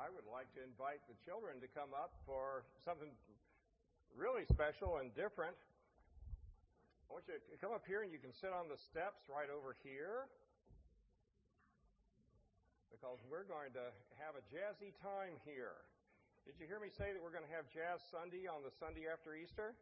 I would like to invite the children to come up for something really special and different. I want you to come up here, and you can sit on the steps right over here, because we're going to have a jazzy time here. Did you hear me say that we're going to have Jazz Sunday on the Sunday after Easter?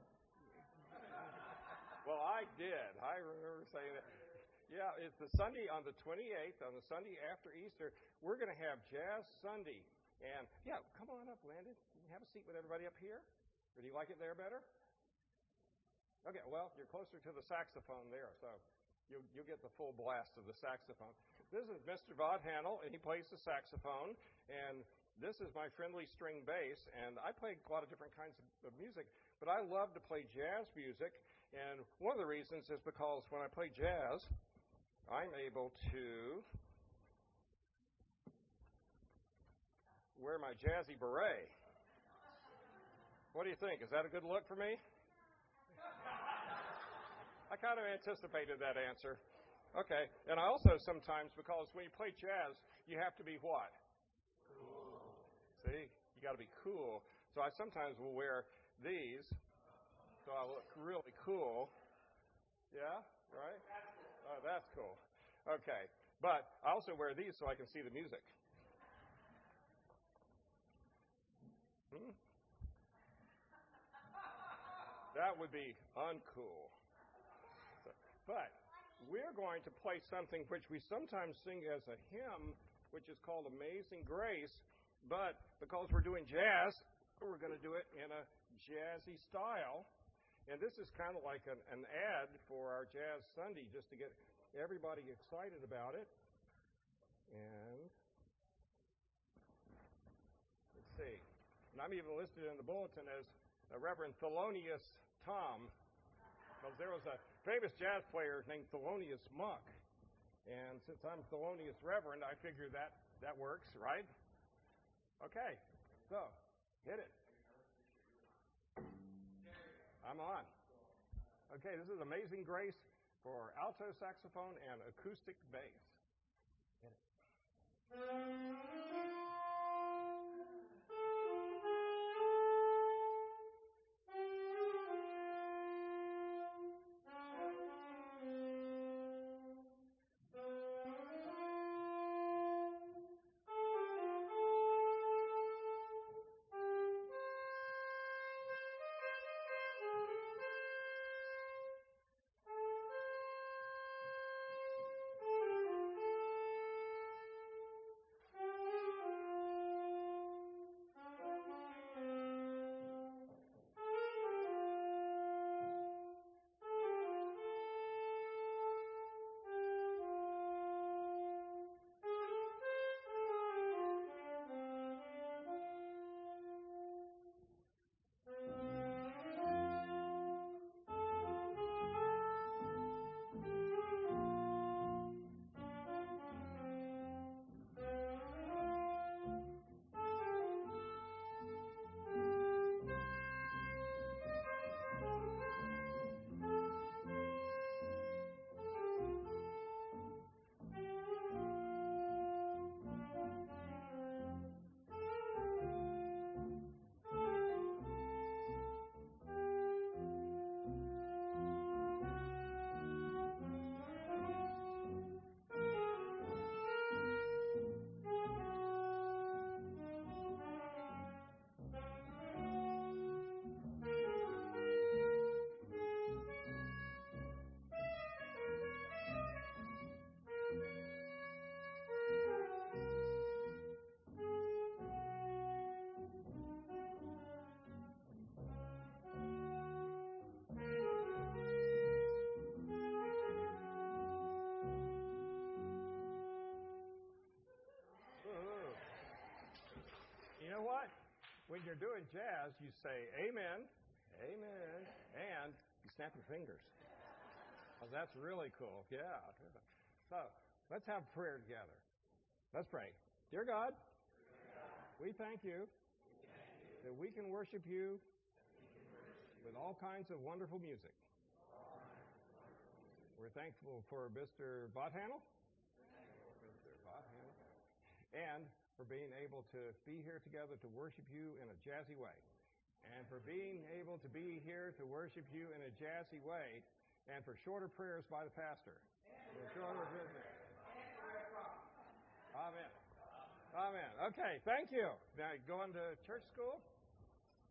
Well, I did. I remember saying that. Yeah, it's the Sunday on the 28th, on the Sunday after Easter. We're going to have Jazz Sunday. And, yeah, come on up, Landon. You can have a seat with everybody up here. Or do you like it there better? Okay, well, you're closer to the saxophone there, so you'll get the full blast of the saxophone. This is Mr. Vod Handel, and he plays the saxophone. And this is my friendly string bass. And I play a lot of different kinds of music, but I love to play jazz music. And one of the reasons is because when I play jazz, I'm able to wear my jazzy beret. What do you think? Is that a good look for me? I kind of anticipated that answer. Okay. And I also sometimes, because when you play jazz, you have to be what? Cool. See? You got to be cool. So I sometimes will wear these, so I look really cool. Yeah? Right? Oh, that's cool. Okay. But I also wear these so I can see the music. That would be uncool. But we're going to play something which we sometimes sing as a hymn, which is called Amazing Grace. But because we're doing jazz, we're going to do it in a jazzy style. And this is kind of like an ad for our Jazz Sunday, just to get everybody excited about it. And let's see. And I'm even listed in the bulletin as Reverend Thelonious Tom, because there was a famous jazz player named Thelonious Monk. And since I'm Thelonious Reverend, I figure that works, right? Okay, so hit it. I'm on. Okay, this is Amazing Grace for alto saxophone and acoustic bass. Hit it. You know what? When you're doing jazz, you say amen, amen, and you snap your fingers. Oh, that's really cool. Yeah. So let's have prayer together. Let's pray. Dear God, we thank you that we can worship you with all kinds of wonderful music. We're thankful for Mr. Vod Handel. And for being able to be here together to worship you in a jazzy way. And for being able to be here to worship you in a jazzy way, and for shorter prayers by the pastor. Amen. Amen. Okay, thank you. Now, going to church school?